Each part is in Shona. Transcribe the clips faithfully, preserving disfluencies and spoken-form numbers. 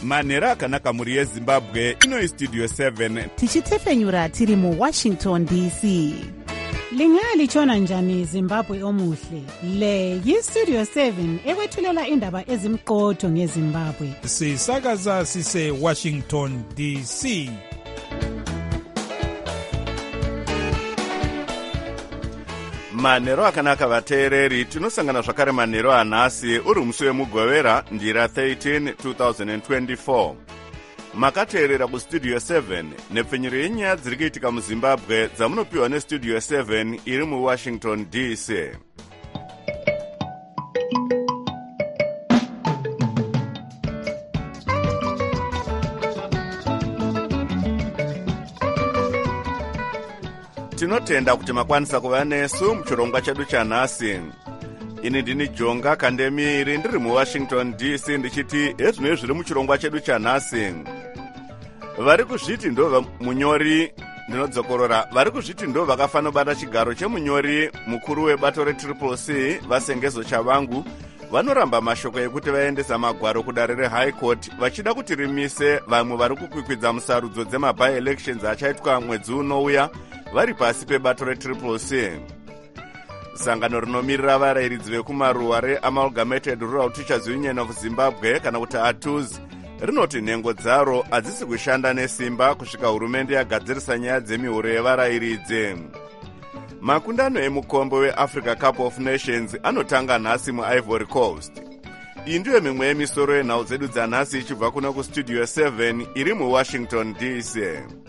manhero akanaka mhuri yezimbabwe. Ino Studio seven tichitefenyura tiri muWashington D C. Lingalitshona njani Zimbabwe omuhle? Le yiStudio seven ekwethulela indaba ezimqotho ngeZimbabwe. Sisakaza sise Washington D C. manhero akanaka vateereri, tinosangana zvakare manhero anhasi uri musi wemugovera ndira thirteen two thousand twenty-four. Makateerera kuStudio seven nepfenyuro yenyaya dziri kuitika muZimbabwe dzamunopiwa neStudio seven iri muWashington D C. Tinotenda kuti makwanisa kuva nesu muchirongwa chedu chanhasi. Ini ndini Jonga Kandemiri ndiri muWashington D C ndichiti ezvinoi zviri muchirongwa chedu chanhasi. Vari kuzviti ndo munyori ndinodzokorora vari kuzviti ndo vakafana bata chigaro chemunyori mukuru webato retriple C Vasengezo Chavangu vanoramba mashoko ekuti vaendesa magwaro kudare reHigh Court vachida kuti rimise vamwe vari kukwikwidza musarudzo dzemaby elections achaitwa mwedzi unouya vari pasi pebato retriple C. Sangano rinomirira varayiridzi vekumaruwa reAmalgamated Rural Teachers Union of Zimbabwe kana kuti A T U Z rinoti nhengo dzaro hadzisi kushanda nesimba kusvika hurumende yagadzirisa nyaya dzemihoro yevarayiridzi. Makundano emukombe weAfrica Cup of Nations anotanga nhasi muIvory Coast. Iyi ndiyo mimwe yemisoro yenhau dzedu dzanhasi ichibva kuno kuStudio seven iri muWashington D C.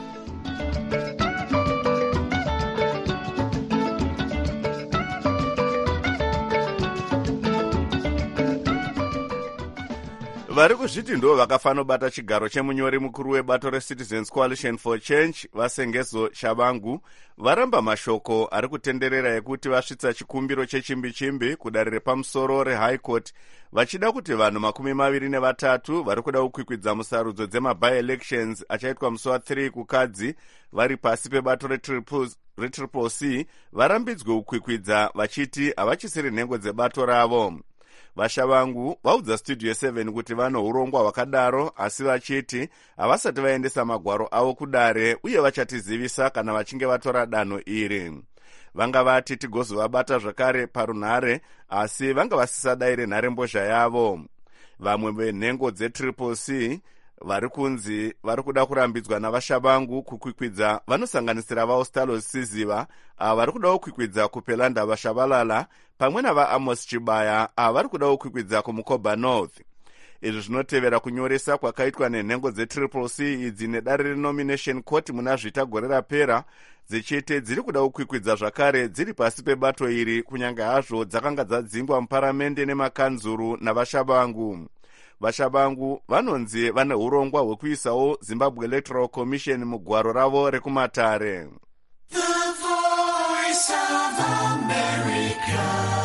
Vari kuzviti ndo vakafano bata chigaro chemunyori mukuru webato reCitizens Coalition for Change Vasengezo Chavangu varamba mashoko ari kutenderera ekuti vasvitsa chikumbiro chechimbi-chimbi kudare repamusoro reHigh Court vachida kuti vanhu makumi maviri nevatatu vari kuda kukwikwidza musarudzo dzemaby elections achaitwa musi wa3 kukadzi vari pasi pebato retriple C varambidzwe kukwikwidza vachiti havachisiri nhengo dzebato ravo. Vashavangu vaudza Studio seven kuti vano urongwa hwakadaro asi vachiti havasati vaendesa magwaro avo kudare uye vachatizivisa kana vachinge vatora danho iri. Vanga vati tigozovabata zvakare parunhare asi vanga vasisadaire nharembozha yavo. Vamwe venhengo dzetriple C vari kunzi vari kuda kurambidzwa navashavangu kukwikwidza vanosanganisira vaOstalo Siziva ava vari kuda kukwikwidza kuPelanda Vashavalala pamwe navaAmos Chibaya ava vari kuda kukwikwidza kumukoba North. Izvi zvinotevera kunyoresa kwakaitwa nenhengo dzetriple C idzi nedare renomination court muna zvita gore rapera dzichiti dziri kuda kukwikwidza zvakare dziri pasi pebato iri kunyange hazvo dzakanga dzadzingwa muparamende nemakanzuru navashavangu. Vashavangu vanonzi vane urongwa hwekuisawo Zimbabwe Electoral Commission mugwaro ravo rekumatare. The Voice of America,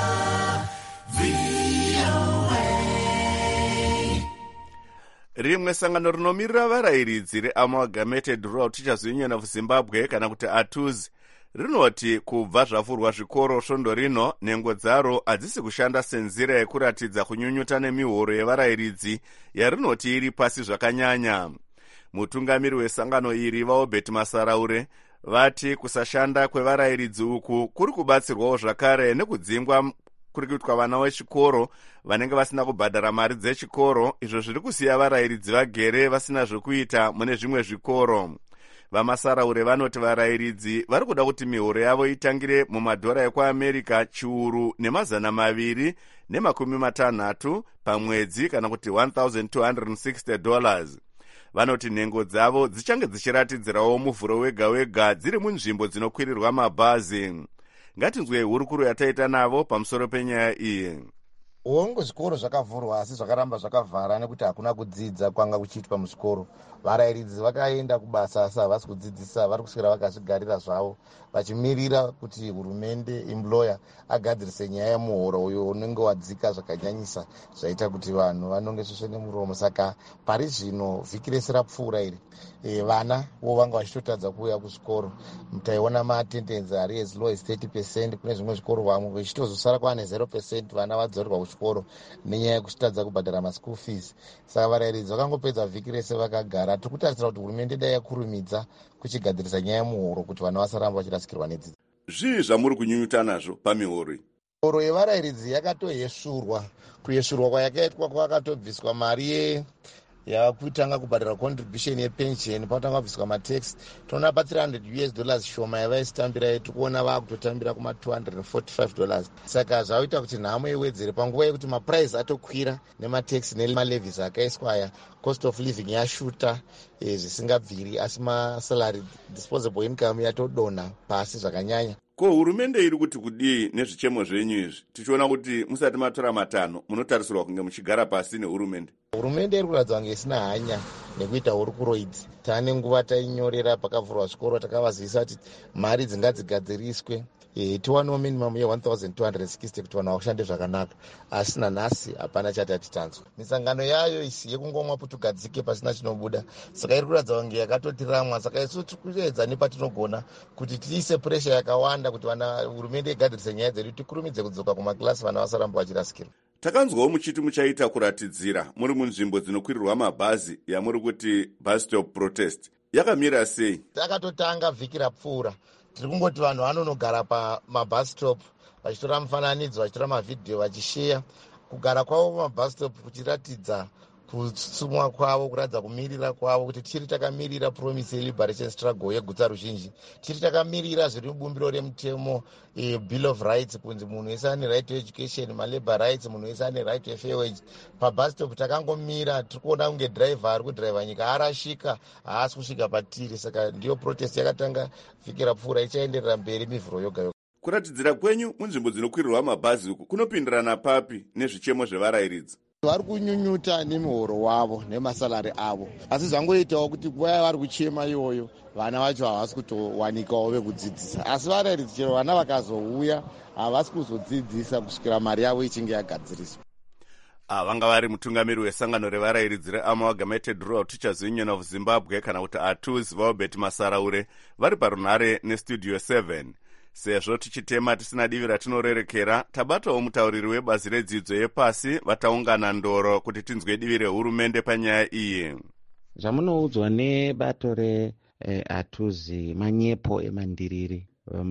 V O A. Rimwe sangano rinomirira varayiridzi reAmalgamated Rural Teachers Union of Zimbabwe kana kuti A T U Z rinoti kubva zvavhurwa zvikoro svondo rino nhengo dzaro hadzisi kushanda senzira yekuratidza kunyunyuta nemihoro yevarayiridzi yarinoti iri pasi zvakanyanya. Mutungamiri wesangano iri vaObert Masaraure vati kusashanda kwevarayiridzi uku kuri kubatsirwawo zvakare nekudzingwa kuri kuitwa vana vechikoro vanenge vasina kubhadhara mari dzechikoro, izvo zviri kusiya varayiridzi vagere vasina zvekuita mune zvimwe zvikoro. Vamasaraure vanoti varayiridzi vari kuda kuti mihoro yavo itangire mumadhora ekuAmerica chiuru nemazana maviri nemakumi matanhatu pamwedzi kana kuti one thousand two hundred sixty dollars. Vanoti nhengo dzavo dzichange dzichiratidzirawo muvhuro wega wega dziri munzvimbo dzinokwirirwa mabhazi. Ngatinzwe hurukuro yataita navo pamusoro penyaya iyi. Ongo zvikoro zvakavhurwa asi zvakaramba zvakavhara nekuti hakuna kudzidza kwanga kuchiitwa muzvikoro. Varayiridzi vakaenda kubasa asi havasi kudzidzisa, vari kuswera vakazvigarira zvavo vachimirira kuti hurumende employer agadzirise nyaya yemuhoro uyo unenge wadzika zvakanyanyisa zvaita kuti vanhu vanonge svesve nemuromo. Saka pari zvino vhiki rese rapfuura iri e, vana vo vanga vachitotadza kuuya kuzvikoro. Mutaiona maattendance ari as low as thirty percent kune zvimwe zvikoro vamwe vechitozosara kwane zero percent vana vadzorerwa chikoro nenyaya yekutadza kubhadhara maschool fees. Saka varairidzi vakangopedza vhiki rese vakagara. Tiri kutarisira kuti hurumende dai yakurumidza kuchigadzirisa nyaya yemuhoro kuti vana vasaramba vachirasikirwa nedzidzo. Zvii zvamuri kunyunyuta nazvo pamihoro? Horo yevarairidzi yakatoyeshurwa. Kuyeshurwa kwayakaitwa kwakatobviswa mari ye yakutanga kubhadhara contribution yepension, pakutanga kubviswa matax. Toona pa three hundred U S dollars shoma yavaisitambira yetu kuona vakutotambira kuma two hundred forty-five dollars. Saka zvaita kuti nhamo iwedzere panguva yekuti maprice atokwira nematax nemalevies akaiswa aya, cost of living yashuta zvisingabviri, asi masalary disposable income yatodonha pasi zvakanyanya. Ko hurumende iri kuti kudii nezvichemo zvenyu izvi? Tichiona kuti musati matora matanho munotarisirwa kunge muchigara pasi nehurumende. Hurumende iri kuratidza kunge isina hanya nekuita hurukuroidzi. Taane nguva tainyorera pakavhurwa zvikoro takavazivisa kuti mari dzingadzigadziriswe tiwanewo minimum ye one thousand two hundred sixty kuti vanhu vakushande zvakanaka, asi nanhasi hapana chatati tanzwa. Misangano yayo isi yekungomwa putugadzike pasina chinobuda, saka iri kuratidza kunge yakatotiramwa. Saka isu tiri kuedza nepatinogona kuti tiise puresha yakawanda kuti vana hurumende igadzirise nyaya dzedu, tikurumidze kudzoka kumakilasi vana vasaramba vachirasikirwa. Takanzwawo muchiti muchaita kuratidzira muri munzvimbo dzinokwirirwa mabhazi yamuri kuti bus stop protest. Yakamira sei? Takatotanga vhiki rapfuura. Tiri kungoti vanhu vanonogara pamabus stop vachitora mufananidzo, vachitora mavhidhiyo, vachisheya kugara kwavo pamabus stop, kuchiratidza kutsumwa kwavo, kuratidza kumirira kwavo kuti tiri takamirira promise yeliberation struggle yegutsa ruzhinji, tiri takamirira zviri mubumbiro remutemo e, bill of rights, kunzi munhu wese ane right to education, malabor rights, munhu wese ane right to fair wage. Pabus stop takangomira, tiri kuona kunge driver ari kudhiraivha nyika arashika, haasi kusvika patiri. Saka ndiyo protest yakatanga vhiki rapfuura, ichaenderera mberi mivhuro yoga yoga. Kuratidzira kwenyu munzvimbo dzinokwirirwa mabhazi uku kunopindirana papi nezvichemo zvevarairidzi? Vari kunyunyuta nemuhoro wavo nemasalari avo, asi zvangoitawo kuti nguva yavari kuchema iyoyo vana vacho havasi kutowanikawo vekudzidzisa. Asi varairidzi chero vana vakazouya havasi kuzodzidzisa kusvikira mari yavo ichinge yagadziriswa. Vanga vari mutungamiri wesangano revarairidzi reAmalgamated Rural Teachers Union of Zimbabwe kana kuti A T U Z, Vaobert Masaraure, vari parunhare nestudio seven. Sezvo tichitema tisina divi ratinorerekera, tabatawo mutauriri webazi redzidzo yepasi vataungana ndoro kuti tinzwe divi rehurumende panyaya iyi. Zvamunoudzwa nebato reA T U Z manyepo emandiriri.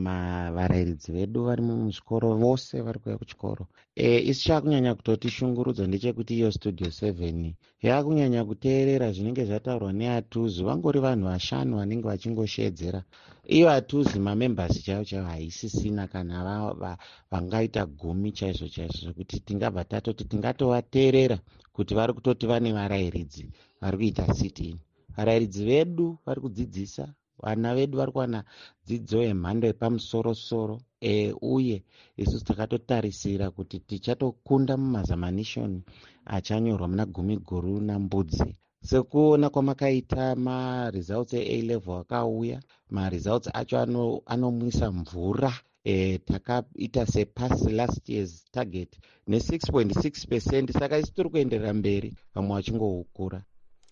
Varairidzi vedu vari muzvikoro vose vari kuuya kuchikoro. E, isi chakunyanya kutotishungurudza ndechekuti iyo studio seven yakunyanya kuteerera zvinenge zvataurwa neA T U Z. Vangori vanhu vashanu vanenge vachingoshedzera. Iyo A T U Z mamembers chaivo chaivo haisisina kana vangaita gumi chaizvo chaizvo, zvekuti tingabva tatoti tingatovateerera kuti vari kutoti vane varairidzi vari kuita sit-in. Varairidzi vedu vari kudzidzisa, vana vedu vari kuwana dzidzo yemhando yepamusoro-soro, e, uye isusu takatotarisira kuti tichatokunda mumazamanishoni achanyorwa muna gumi guru nambudzi. Sekuona kwamakaita maresults e-A level akauya, maresults acho anomwisa ano mvura. E, takaita sepass last year's target ne six point six percent. Saka isi tiri kuenderera mberi, vamwe vachingoukura.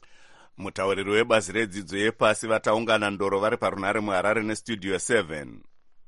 Mutauriri webazi redzidzo yepasi vataungana ndoro vari parunhare muHarare nestudio seven.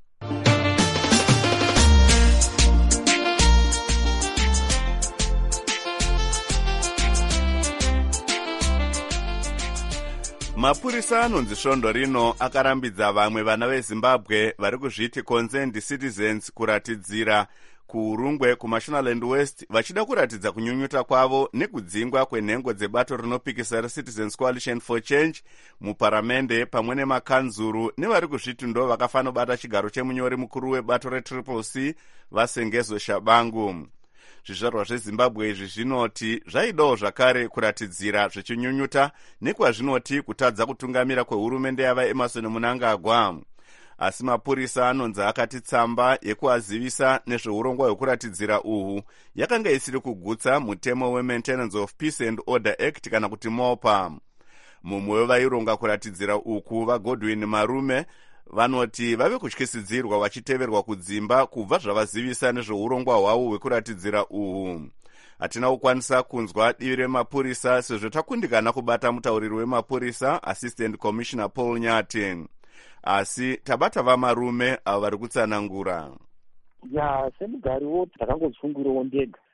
Mapurisa anonzi svondo rino akarambidza vamwe vana veZimbabwe vari kuzviti concerned citizens kuratidzira kuurungwe kuMashonaland West vachida kuratidza kunyunyuta kwavo nekudzingwa kwenhengo dzebato rinopikisa reCitizens Coalition for Change muparamende pamwe nemakanzuru nevari kuzviti ndo vakafanobata chigaro chemunyori mukuru webato reTriple C Vasengezo Shabangu. Zvizvarwa zveZimbabwe izvi zvinoti zvaidawo zvakare kuratidzira zvichinyunyuta nekwazvinoti kutadza kutungamira kwehurumende yava Emerson Mnangagwa. Asi mapurisa anonzi akati tsamba yekuazivisa nezveurongwa hwekuratidzira uhu yakanga isiri kugutsa mutemo weMaintenance of Peace and Order Act kana kuti MOPA. Mumwe wevaironga kuratidzira uku vaGodwin Marume vanoti vave kutyisidzirwa vachiteverwa kudzimba kubva zvavazivisa nezveurongwa hwavo hwekuratidzira uhu. Hatina kukwanisa kunzwa divi remapurisa sezvo takundikana kubata mutauriri wemapurisa Assistant Commissioner Paul Nyati. Asi tabata vamarume avo vari kutsanangura. Ya semugariwo takangozvifungirawo ndega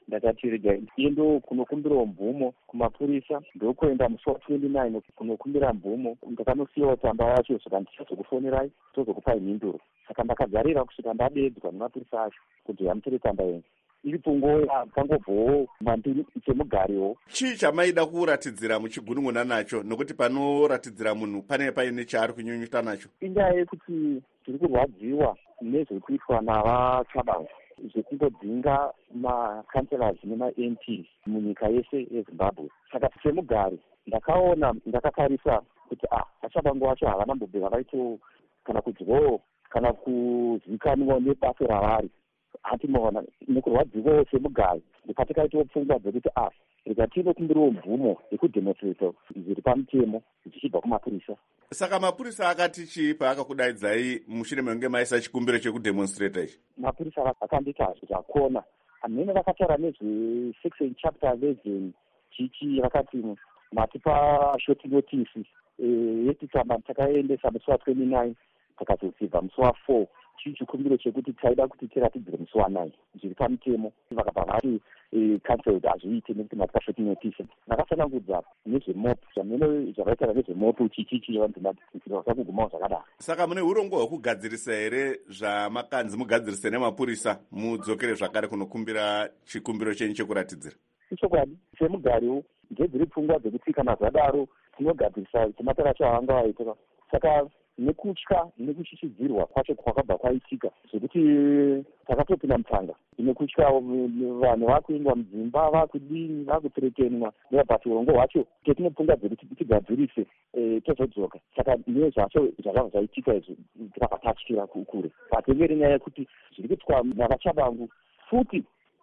ndakati regai endo kunokumbirawo mvumo kumapurisa ndokuenda musi wa29 kunokumbira mvumo. Ndakanosiyawo tsamba yacho saka ndichazokufonerai tozokupai mhinduro. Saka ndakagarira kusvika ndadedzwa nemapurisa acho kuti hamutore tsamba yenyu. Iripo nguva pangobvowo mandiri chemugariwo. Chii chamaida kuratidzira muchigunun'una nacho nokuti panoratidzira munhu pane paine chaari kunyunyuta nacho? Inyaya yekuti tiri kurwadziwa nezvekuitwa navachabangu zvekungodzinga makanselas nema-M Ps munyika yese yeZimbabwe. Saka semugari ndakaona ndakatarisa kuti ah vachabangu vacho havana mbobvira vaito kana kudyiwawo kana kuzivikanwa nebasa ravari. Hatimoona nekurwadziwawo semugari ndikatikaitawo pfungwa dzekuti ah rega tinokumbirawo mvumo yekudhemonstrata zviri pamutemo zvichibva kumapurisa. Saka mapurisa akati chii paakakudaidzai mushure mekunge maisa chikumbiro chekudhemonstrata ichi? Mapurisa akandita zvakona amene vakataura nezvesection chapter eleven chichi vakati matipa short notice yetitsamba takaendesa musi wa twenty-nine takazosibva musi wa four chii chikumbiro chekuti taida kuti tiratidzire musi wa nine zviri pamutemo. Vakabva vati cancelled hazviite nekuti matipa short notice. Ndakasanangudza nezvemopo zvamene zvakaitaura nezvemopo chichichi vasakugumawo zvakadaro. Saka mune urongwa hwekugadzirisa here zvamakanzi mugadzirise nemapurisa mudzokere zvakare kunokumbira chikumbiro chenyu chekuratidzira? Ichokwadi semugariwo ndedziri pfungwa dzekuti kana zvadaro tinogadzirisa chimatara chavanga vaita. Saka nekutya nekushishiridzirwa kwacho kwakabva kwaitika zvekuti takatopinda mutsanga nekutya vanhu vakuendwa mudzimba vakudini vakuterekenwa nebati urongo hwacho tetinopfunga dzekuti tigadzirise tozodzoka. Saka ne zvacho zvakabva zvaitika izvi tikabva tatyira kure patengere nyaya yekuti zviri kuitwa navachabangu futi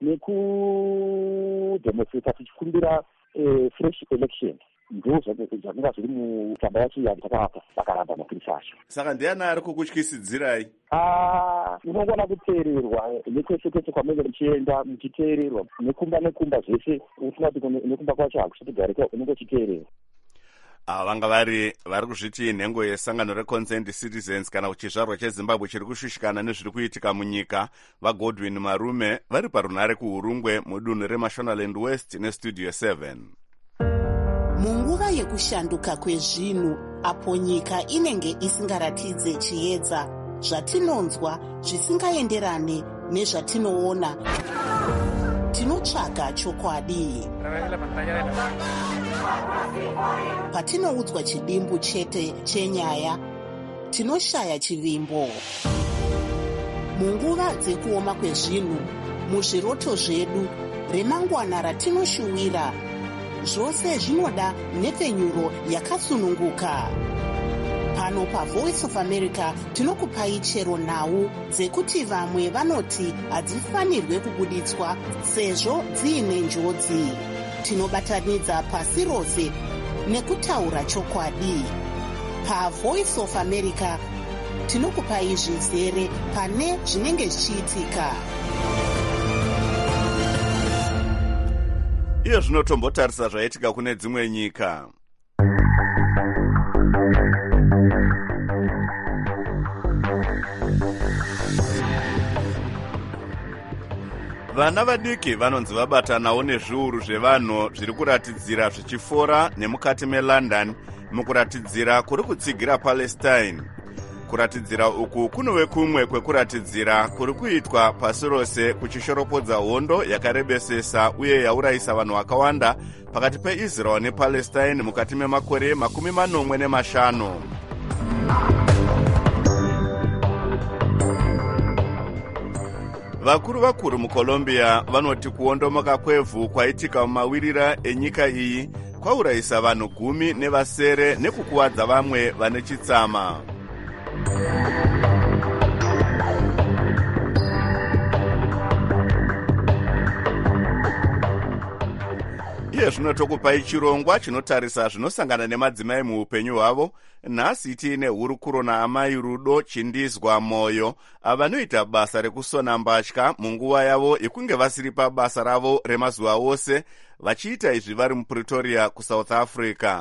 nekudhemonstrata tichikumbira fresh election ndo zvakanga zviri mutsamba yacho yatakavapa vakaramba mapurisa acho. Saka ndiani ari kukutyisidzirai? Unongona kuteererwa nekwese kwese kwamenge muchienda muchiteererwa nekumba nekumba zvese utingati nekumba kwacho hakuchitigarika unenge uchiteererwa. Ava vanga vari vari kuzviti nhengo yesangano reConsent Citizens kana kuchizvarwa cheZimbabwe chiri kushushikana nezviri kuitika munyika. vaGodwin Marume vari parunhare kuHurungwe mudunhu reMashonaland West neStudio seven. Munguva yekushanduka kwezvinhu apo nyika inenge isingaratidze chiedza zvatinonzwa zvisingaenderane nezvatinoona, tinotsvaga chokwadi. Patinoudzwa chidimbu chete chenyaya, tinoshaya chivimbo. Munguva dzekuoma kwezvinhu, muzviroto zvedu, remangwana ratinoshuwira, zvose zvinoda nhepfenyuro yakasununguka. Pano paVoice of America tinokupai chero nhau dzekuti vamwe vanoti hadzifanirwe kubuditswa sezvo dziine njodzi. Tinobatanidza pasi rose nekutaura chokwadi. PaVoice of America tinokupai zvizere pane zvinenge zvichiitika. Iyo zvinotombotarisa zvaitika kune dzimwe nyika. Vana vadiki vanonzi vabatanawo nezviuru zvevanhu zviri kuratidzira zvichifora nemukati meLondon mukuratidzira kuri kutsigira Palestine. Kuratidzira uku kunove kumwe kwekuratidzira kuri kuitwa pasi rose kuchishoropodza hondo yakarebesesa uye yaurayisa vanhu vakawanda pakati peIsrael nePalestine mukati memakore makumi manomwe nemashanu. Vakuru vakuru muColombia vanoti kuondomoka kwevhu kwaitika mumawirira enyika iyi kwaurayisa vanhu gumi nevasere nekukuwadza vamwe vane chitsama. Iye zvino tokupai chirongwa chinotarisa zvinosangana nemadzimai muupenyu hwavo. Nhasi tiine hurukuro naamai Rudo Chindizwa Moyo avanoita basa rekusona mbatya munguva yavo yekunge vasiri pabasa ravo remazuva ose, vachiita izvi vari muPretoria kuSouth Africa.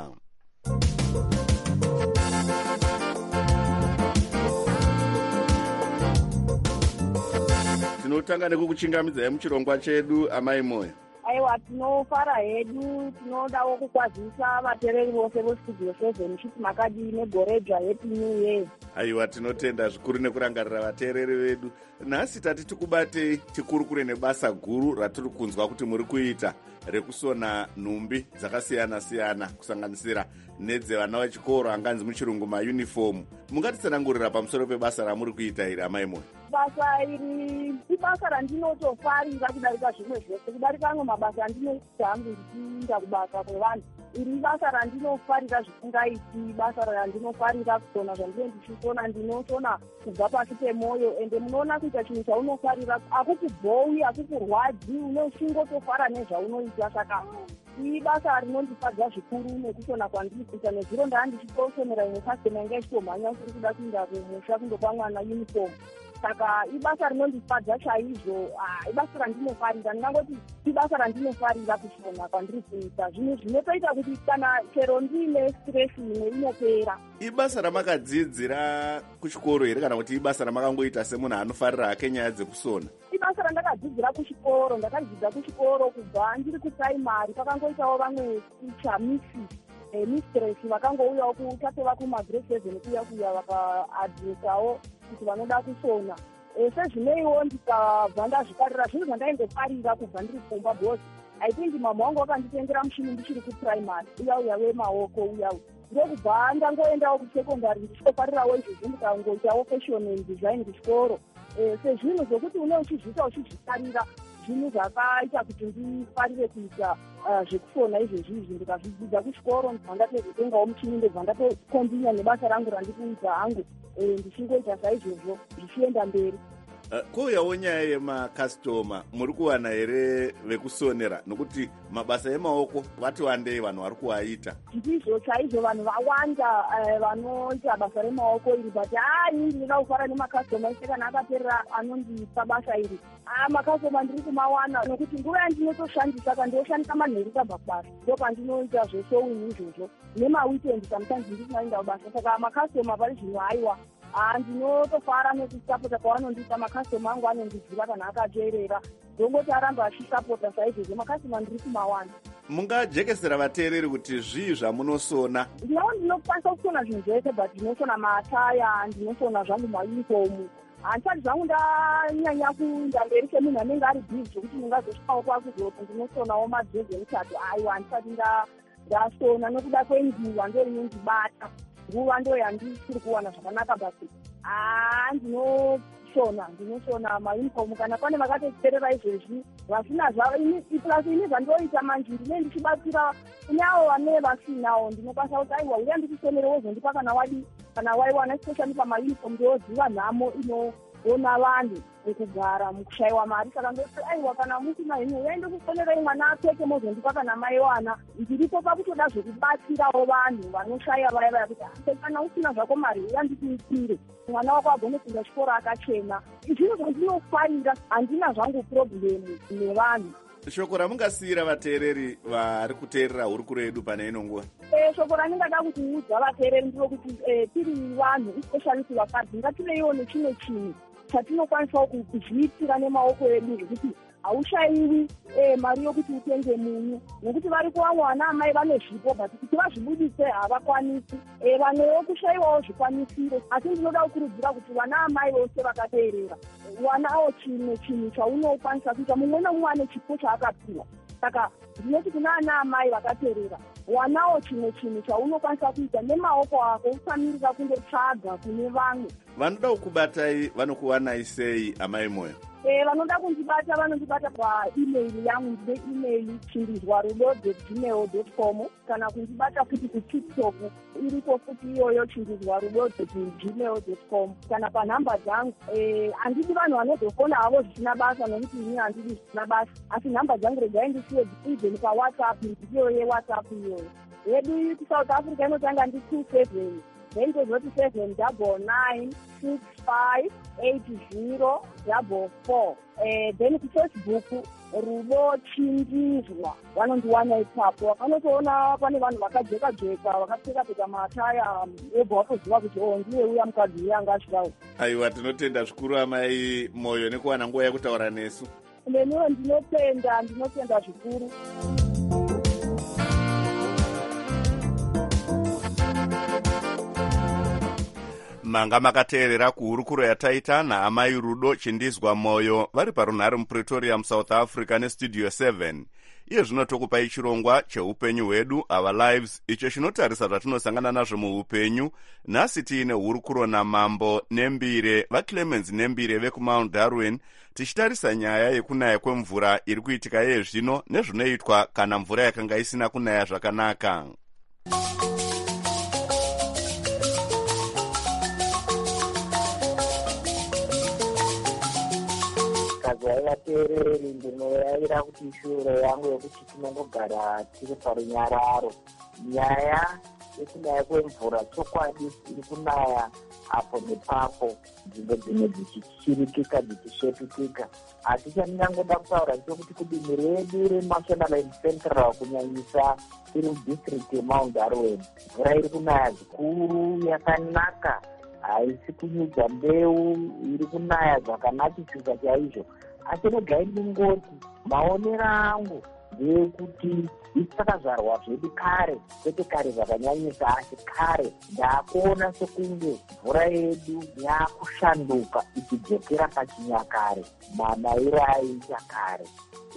tinotanga nekukuchingamidzai muchirongwa chedu amai moyo. Aiwa, tinofara hedu, tinodawo kukwazisa vateereri vose vestudio seven kuti makadini gore dzva happy new year. Aiwa, tinotenda zvikuru nekurangarira vateereri vedu. Nhasi tati tikubatei tikurukure nebasa guru ratiri kunzwa kuti muri kuita rekusona nhumbi dzakasiyana-siyana kusanganisira nedzevana vechikoro anganzi muchirungu maunifomu. Mungatitsanangurira pamusoro pebasa ramuri kuita iri amai moyo? Basa iri ibasa randinotofarira kudarika zvimwe zvese, kudarika amwe mabasa andinoita hangu ndichiinda kubasa kwevanhu. Iri basa randinofarira zvisingaiti, basa randinofarira kusona zvandinenge ndichisona, ndinosona kubva pasi pemwoyo. Ende munoona kuita chinhu chaunofarira hakukubhowi, hakukurwadzi, unosingotofara nezvaunoita. Saka ibasa rinondifadza zvikuru nekusona kwandiri kuita, nezviro ndaa ndichitosonera imwe kasitoma inga ichitomhanya kuri kuda kuinda kumusha kundopa mwana uniform. Saka ibasa rinondifadza chaizvo, ibasa randinofarira. Ndingangoti ibasa randinofarira kusona kwandiri kuita. Zvinhu zvinotoita kuti kana chero ndiine stress imwe inopera. Ibasa ramakadzidzira kuchikoro here kana kuti ibasa ramakangoita semunhu anofarira hake nyaya dzekusona? Ibasa randakadzidzira kuchikoro, ndakadzidza kuchikoro kubva ndiri kupuraimari. Pakangoitawo vamwe ticha misi mistress vakangouyawo kutatova kumagrade seven kuya kuya vakaadresawo kuti vanoda kusona. Sezvineiwo ndikabva ndazvifarira zvinhu zvandaingofarira kubva ndiri kumba, because I think mama wangu wakanditengera mushini ndichiri kupuraimari uya uya wemaoko uya uya. Ndokubva ndangoendawo kusekondari ndichitofarirawo izvozvo, ndikangoitawo fashion and design kuchikoro. Sezvinhu zvokuti une uchizviita uchizvifarira zvinhu zvakaita kuti ndifarire kuita zvekusona izvezvi izvi. Ndikazvidzidza kuchikoro ndibva ndatozotengawo muchini, ndobva ndatokondinya nebasa rangu randikuita hangu, ndichingoita saizvozvo zvichienda mberi. Kouyawo nyaya yemakastoma, muri kuwana here vekusonera? Nokuti mabasa emaoko vati wandei vanhu vari kuaita. Ndizvo chaizvo, vanhu vawanda vanoita basa remaoko iri, but hai ndinoda kufara nemakastoma ese kana akaperera anondipa basa iri. Makastoma ndiri kumawana nokuti nguva yandinotoshandisa kandoshandisa manheru kabva kubasa ndopandinoita zvesowini izvozvo, nemawikendi sometimes ndisinaenda kubasa. Saka makastoma pari zvino haiwa ndinotofara nekusapota kwavanondiita. Makastoma angu anondiziva kana akateerera, ndongoti aramba achisapota saizvozvo. Makastoma ndiri kumawana. Mungajekesera vateereri kuti zvii zvamunosona? Ndinawo ndinokwanisa kusona zvinhu zvese, but ndinosona mataya, ndinosona zvangu maunifomu. Handisati zvangu ndanyanya kuenda mberi semunhu anenge ari bhizi zvokuti ndingazosvikawo kwakuzoti ndinosonawo madhezi emutatu. Aiwa, handisati ndasona nokuda kwenguva ndo inondibata. Nguva ndo yandisiri kuwana zvakanaka, basi ndinosona ndinosona maunifomu. Kana pane vakatoperera izvezvi vasina zvavo, plus ini zvandoita manje ndine ndichibatsira kuneavo vane vasinawo. Ndinokwanisa kuti aiwa uya ndikusonere wozondipa kana wadi kana waiwana especially pamaunifomu ndoziva nhamo inoona vanhu mukugara mukushayiwa mari. Saka ndoti aiwa kana musina henyu uyaende kusonera mwana apfeke mozondipa kana mai wana. Ndiripo pakutoda zvokubatsirawo vanhu vanoshaya vaya vaya kuti kana usina zvako mari uya ndikuitire mwana wako agone kuenda chikoro akachena. Zvinhu zvandinofarira, handina zvangu problemu nevanhu. Shoko ramungasiyira vateereri vari kuteerera hurukuro yedu pane ino nguva? Shoko randingada kutiudza vateereri nderokuti tiri vanhu especially vakadzi ngativeiwo nechimwe chinhu chatinokwanisawo kuzviitira nemaoko edu, zvekuti haushayiwi mari yokuti utenge munyu, nokuti vari kuvamwe vana amai vane zvipo but kuti vazvibudise havakwanisi. Vamwewo kushayiwawo zvikwanisiro, asi ndinoda kukurudzira kuti vana amai vose vakateerera wanawo chimwe chinhu chaunokwanisa kuita. Mumwe nomumwe ane chipo chaakapiwa. Saka ndinoti kuna ana amai vakateerera, wanawo chimwe chinhu chaunokwanisa kuita nemaoko ako, usamirira kundotsvaga kune vamwe. Vanoda kukubatai vanokuwanai sei amai moyo? Eh, vanoda kundibata vanondibata paemail yangu, ndine email chindizwa rudo at gmail dot com, kana kundibata futi kutiktok iripo futi iyoyo chindizwa rudo at gmail dot com, kana panhamba dzangu. Eh, handidi vanhu vanozofona havo zvisina basa nokuti ini handidi zvisina basa, asi nhamba dzangu regai ndisiye even pawhatsapp, ndiyo yewhatsapp iyoyo. Yedu kuSouth Africa inotanga ndi two seven then tozoti seven double nine six five eight zero double four. Eh, then kuFacebook Rudo Chindizwa vanondiwana ipapo. Vanotoona pane vanhu vakajeka jeka vakapfeka pfeka mataya ebva watoziva kuti o ndiye uya mukadzi uya anga asvikawo. Aiwa, tinotenda zvikuru amai Moyo nekuwana nguva yekutaura nesu. Neniwo ndinotenda ndinotenda zvikuru. Manga makateerera kuhurukuro yataita naamai Rudo Chindizwa Moyo vari parunhare muPretoria muSouth Africa nestudio seven. Iye zvino tokupai chirongwa cheupenyu hwedu, our lives, icho chinotarisa zvatinosangana nazvo muupenyu. Nhasi tiine hurukuro naMambo Nembire, vaClemens Nembire vekuMount Darwin, tichitarisa nyaya yekunaya kwemvura iri kuitika iye zvino nezvinoitwa kana mvura yakanga isina kunaya zvakanaka. Vateereri ndinoyayira kuti shuro yangu yokuti tinongogara tiri parunyararo. Nyaya yekunaya kwemvura chokwadi iri kunaya apo nepapo, nzvimbo dzimwe dzichichirikika dzichisvetukika. Asi chandingangoda kutaura ndechekuti kudini redu reMashonaland Central kunyanyisa iri mudistrict yeMount Darwin, mvura iri kunaya zvikuru yakanaka, haisi kunyudza mbeu, iri kunaya zvakanakisisa chaizvo. Asi regai ndingoti maonero angu ndeyekuti isakazvarwa zvedu kare, kwete kare zvakanyanyisa, asi kare ndakuona sekunge mvura yedu yakushanduka ichidzokera pachinyakare, manairo aiita kare.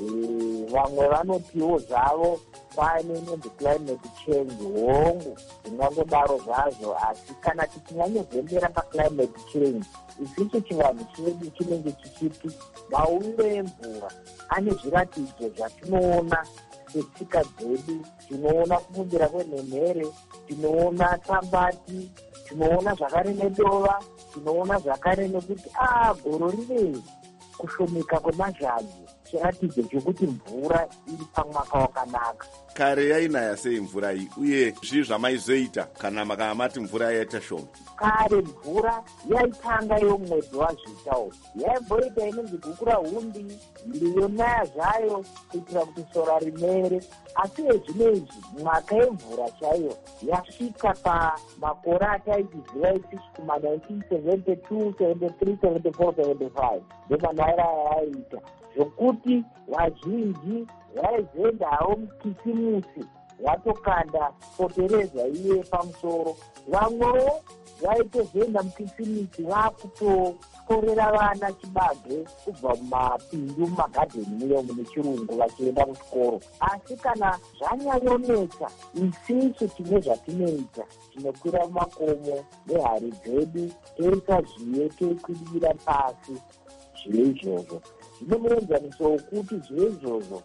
Vamwe vanotiwo zvavo kwaane nenzi climate change, hongu zvingangodaro zvazvo, asi kana tichinyanyozembera paclimate change, isicho chivanhu chedu chinenge chichiti mauwiro emvura ane zviratidzo zvatinoona setsika dzedu. Tinoona kumumbira kwenhemhere, tinoona tsambati, tinoona zvakare nedova, tinoona zvakare nekuti ah goro rineri kushomeka kwemazhanzi chiratidzo chokuti mvura iri pamwaka wakanaka. Kare yainaya sei mvura iyi, uye zvii zvamaizoita kana makanga mati mvura yaita shoma? Kare mvura yaitanga yomwedzi wazvitawo, yaimboita inonzi gukura hundi, ndiyonaya zvayo kuitira kuti sora rimere. Asi ezvinezvi mwaka yemvura chaiyo yasvika pamakore ataichiziva isusu kuma-nineteen seventy-two, seventy-three, seventy-four, seventy-five ndemanaira yayaita zvokuti vazhinji vaizoenda havo mukisimusi watokanda potereza iye pamusoro. Vamwewo vaitozoenda mukisimusi vakutokorera vana chibage kubva mumapindu mumagadheni muyo mune chirungu vachienda kuchikoro. Asi kana zvanyanyonetsa, isisu tine zvatinoita, tinokwira mumakomo nehari dzedu toisa zviyo toikwirira pasi zviyo izvozvo. Zvinomuenzaniso wokuti zviyo izvozvo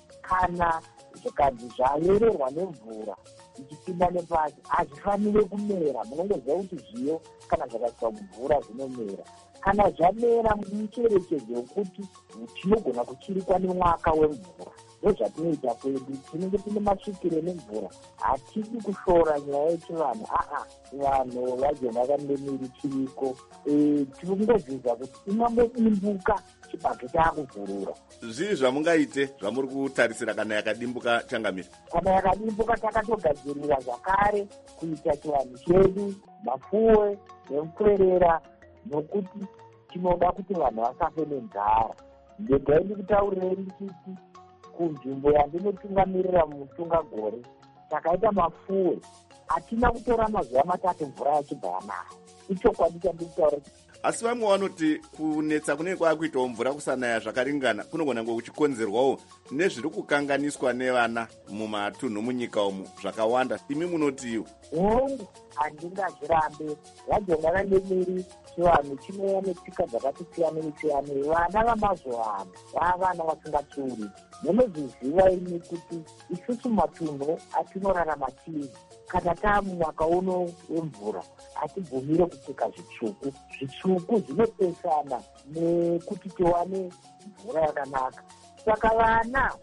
kana zvikanzi zvaererwa nemvura ichipinda nepasi hazvifanire kumera. Munongoziva kuti zviyo kana zvakaiswa mumvura zvinomera. Kana zvamera mucherechedzo wekuti tinogona kuchirikwa nemwaka wemvura. Ndozvatinoita kwedu, tinenge tine masvikiro nemvura, hatidi kushora nyaya yechivanhu. Aa vanhu vagenda kandemiri chiriko, tinongoziva kuti ingambodimbuka chibage chaakuvhurura. Zvii zvamungaite zvamuri kutarisira kana yakadimbuka Changamire? Kana yakadimbuka takatogadzirira zvakare kuita chivanhu chedu, mafuwe nemukwerera, nokuti tinoda kuti vanhu vasafe nenzara. Ndegai ndikutaurirei ndichiti kunzvimbo yandinotungamirira mutunga gore takaita mafuwe, hatina kutora mazuva matatu mvura yachibva yanaya. Ichokwadi chandikutaura. Asi vamwe vanoti kunetsa kunenge kwakuitawo mvura kusanaya zvakaringana kunogona kunge kuchikonzerwawo nezviri kukanganiswa nevana mumatunhu munyika umu zvakawanda. Imi munotiwo? Hongu, handingazvirambe. Vajonga vandemiri chivanhu chinouya netsika dzakati siyane siyane. Vana vamazuva ano vavana vasingatsiuri. Munozviziva imi kuti isusu matunhu atinorarama tiri, kana taamumwaka uno wemvura hatibvumire kupfeka zvitsvuku. Zvitsvuku zvinopesana nekuti tiwane mvura yakanaka. Saka vana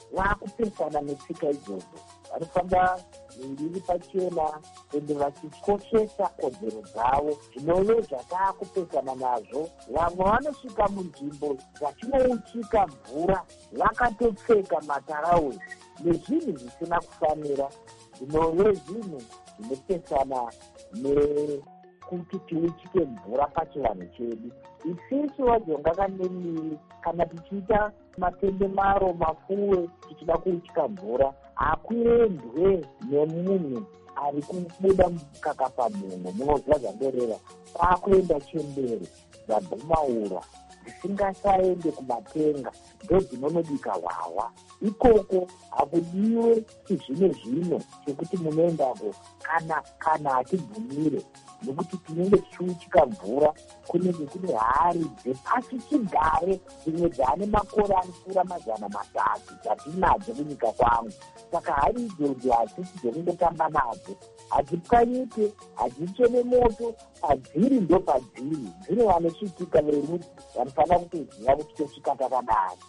vaakupesana netsika idzodzo. Vanofamba mbiri pachena ende vachikoshesa kodzero dzavo. Zvinove zvataakupesana nazvo. Vamwe vanosvika munzvimbo dzatinouchika mvura vakatopfeka matarauni nezvinhu zvisina kufanira. Zvinove zvinhu zvinopesana nekuti tiuchike mvura pachivanhu chedu. Isisu vajonga kanemiri kana tichiita matendemaro mafuwe tichida kuuchika mvura, hakuendwe nemunhu ari kubuda mukaka pamunhu munozwa zvandoreva, kwakuenda chembere dzabhumaura dzisingasaende kumatenga ndodzinonobika hwahwa. Ikoko hakudiwe chizvino zvino chekuti munoendako kana kana hatibvumire, nekuti tinenge tichiuchika mvura kunenge kune hari dzepasi chigare dzimwe dzaane makore anopfuura mazana matatu dzatinadzo kunyika kwangu. Saka hari idzodzo hadzisi dzekundotamba nadzo, hadzipwanyike, hadzichene moto, padziri ndo padziri. Dzine vanosvitika verudzi vanofanira kutoziva kuti tosvika takadai.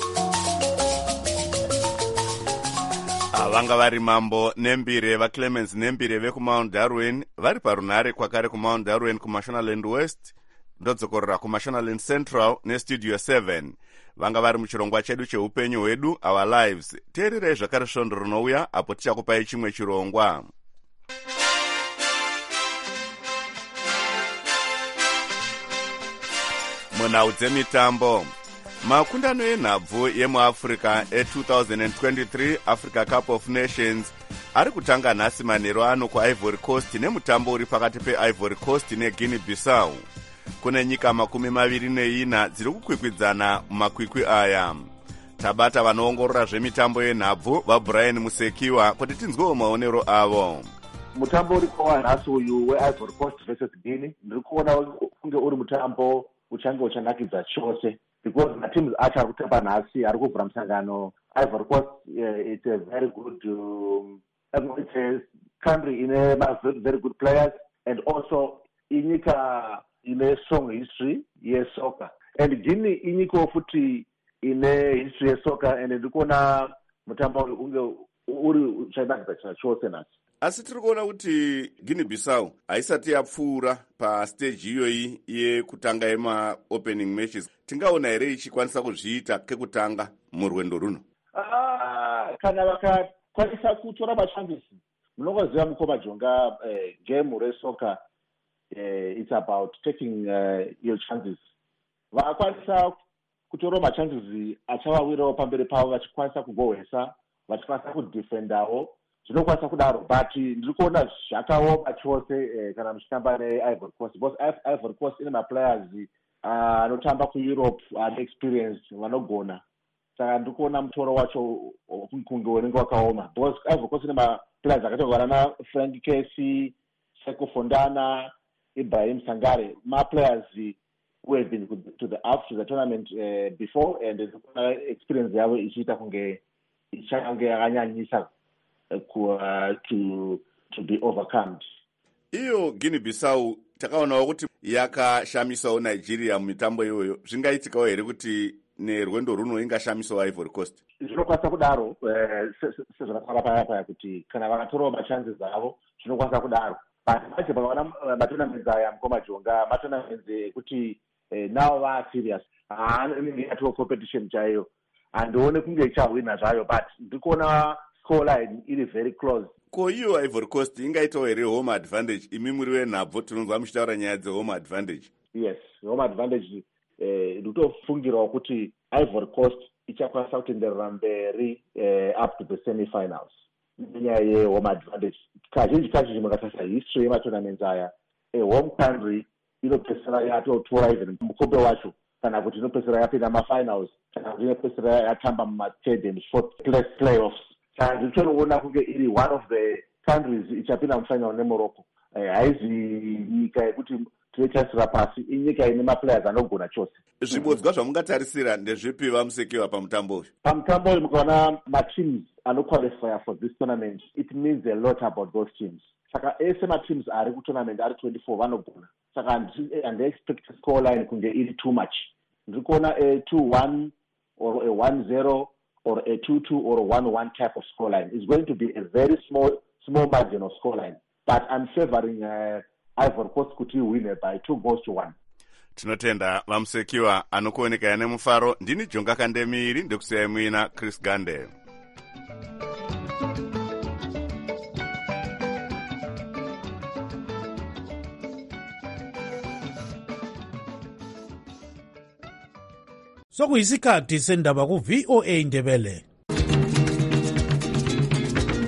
vanga vari Mambo Nembire vaClemens Nembire vekumount Darwin vari parunhare kwakare kumount Darwin kumashonaland West ndodzokorera kumashonaland Central nestudio seven. Vanga vari muchirongwa chedu cheupenyu hwedu Our Lives. Teererei zvakare svondo rinouya apo tichakupai chimwe chirongwa. Munhau dzemitambo. Makundano enhabvu yemuAfrica e-twenty twenty-three Africa Cup of Nations ari kutanga nhasi manheru ano kuIvory Coast nemutambo uri pakati peIvory Coast neGuinea Bissau. Kune nyika makumi maviri neina dziri kukwikwidzana mumakwikwi aya. Tabata vanoongorora zvemitambo yenhabvu vaBrian Musekiwa kuti tinzwewo maonero avo. Mutambo uri kwawa nhasi uyu weIvory Coast versus Guinea ndiri kuona kunge uri mutambo uchange uchanakidza chose, because matims acho ari kutamba nhasi ari kubvura musangano. Ivory Coast uh, it's a very good um, it's a country in a very good players, and also inyika ine strong history yesoccer, and Guinea inyika futi ine history yesoccer, and ndikuona mutambo unge uri uchanakidza chose nhasi. Asi tiri kuona kuti Guinea Bissau haisati yapfuura pastage iyoyi yekutanga yemaopening matches. Tingaona here ichikwanisa kuzviita kekutanga murwendo runo? Ah, kana vakakwanisa kutora machances. Munoziva mukoma jonga eh, game resoka eh, it's about taking uh, your chances. Vakakwanisa kutora machances achavawirawo pamberi pavo vachikwanisa kugohwesa, vachikwanisa kudefendawo. Zvinokwanisa kudaro, but ndiri kuona zvakaoma chose eh, kana muchitamba neIvory Coast, because Ivory Coast ine maplayers anotamba uh, kuEurope ane experience vanogona. Saka ndiri kuona mutoro wacho kunge unenge wakaoma, because Ivory Coast ine maplayers akatogara na Frank Casey, Seko Fondana, Ibrahim Sangare, maplayers who have been to the up to the tournament uh, before, and ndiri kuona experience yavo ichiita kunge ichange yakanyanyisa Uh, to to be overcome. Iyo Guinea Bissau takaonawo kuti yakashamisawo Nigeria mumitambo iyoyo. Zvingaitikawo here kuti nerwendo runo ingashamisawo Ivory Coast? Zvinokwanisa kudaro sezvakataura paya paya kuti kana vakatorawo machances avo zvinokwanisa kudaro. But pacho pakaona matournaments aya mukoma jonga matournaments ekuti now va serious, haanenge yatova competition chaiyo, handione kunge ichawina zvayo, but ndikuona scoreline iri very close. Ko iyo Ivory Coast ingaitawo here home advantage? Imi muri wenhabvu tinonzwa muchitaura nyaya dzehome advantage. Yes, home advantage. Ndotofungirawo eh, kuti Ivory Coast ichakwanisa kutenderera mberi eh, up to the semi-finals nenyaya yehome advantage. Kazhinji kacho chimwe katarisa history yematournaments aya, a home country inopedzisira yatotora even mukombe wacho, kana kuti inopedzisira yapinda mafinals, kana kuti inopedzisira yatamba muma-third and fourth place playoffs. Saka ndichinoona kunge iri one of the countries ichapinda mufinal neMorocco. Haizi nyika yekuti tichasira pasi, inyika ine maplayers anogona chose. Zvibodzwa zvamungatarisira ndezvipi vamusekiwa pamutambo uyu? Pamutambo uyu mukaona mateams anoqualify for this tournament, it means a lot about those teams. Saka ese mateams ari kutournament ari twenty-four vanogona. Saka and expect scoreline kunge iri too much. Ndiri kuona a two one or a one zero or a two two or a one one type of scoreline. It's going to be a very small small margin of scoreline. But I'm favoring uh, Ivory Coast kuti win by two goals to one. Tinotenda vamusekiwa anokuoneka nemufaro. Ndini Jonga Kandemiri ndokusiyai muina Chris Gande. Sokuyisikhathi sendaba ku V O A Indebele.